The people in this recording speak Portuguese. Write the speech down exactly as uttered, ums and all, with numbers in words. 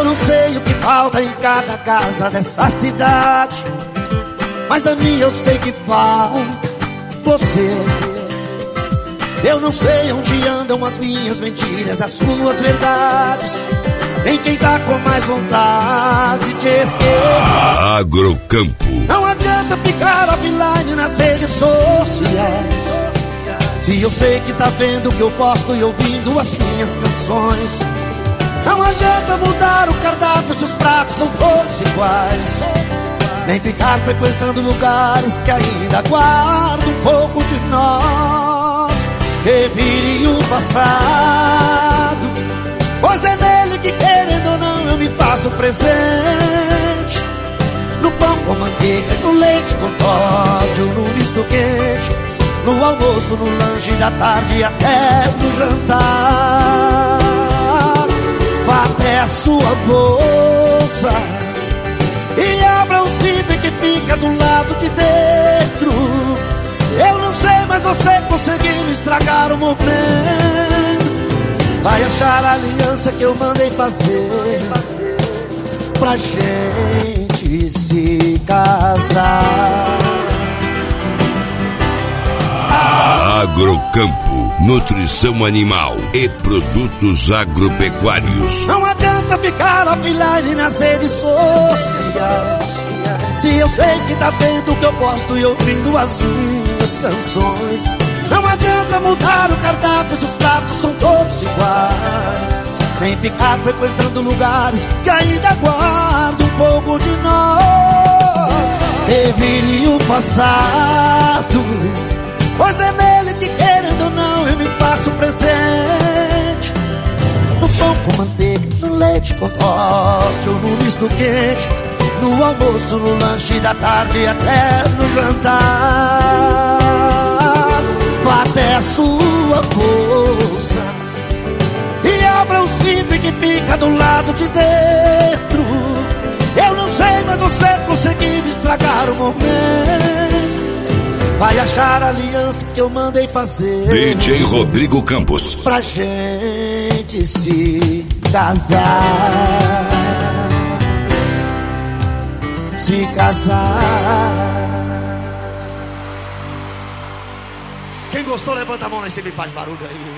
não sei o que falta em cada casa dessa cidade, mas da minha eu sei que falta você. Eu não sei onde andam as minhas mentiras, as suas verdades, nem quem tá com mais vontade de esquecer. Agrocampo. Não adianta ficar offline nas redes sociais, se eu sei que tá vendo o que eu posto e ouvindo as minhas canções. Não adianta mudar o cardápio se os pratos são todos iguais, nem ficar frequentando lugares que ainda guardam um pouco de nós. Revire o passado, pois é nele que, querendo ou não, eu me faço presente. No pão com manteiga, no leite com Toddy, no misto quente, no almoço, no lanche da tarde, até no jantar. Vá até a sua bolsa e abra o zíper que fica do lado de dentro. Eu não sei, mas você conseguiu estragar o momento. Vai achar a aliança que eu mandei fazer pra gente se casar. Agrocampo, nutrição animal e produtos agropecuários. Não adianta ficar offline nas redes sociais, se eu sei que tá vendo o que eu posto e ouvindo as minhas canções. Não adianta mudar o cardápio se os pratos são todos iguais, nem ficar frequentando lugares que ainda guardam um pouco de nós. Revire o passado, pois é nele que, querendo ou não, eu me faço presente. No pão com manteiga, no leite com Toddy, ou no misto quente, no almoço, no lanche da tarde, até no jantar. Vá até a sua bolsa e abra o zíper que fica do lado de dentro. Eu não sei, mas você conseguiu estragar o momento. Vai achar a aliança que eu mandei fazer D J Rodrigo Campos, pra gente se casar. Se casar. Quem gostou, levanta a mão lá em cima e faz barulho aí.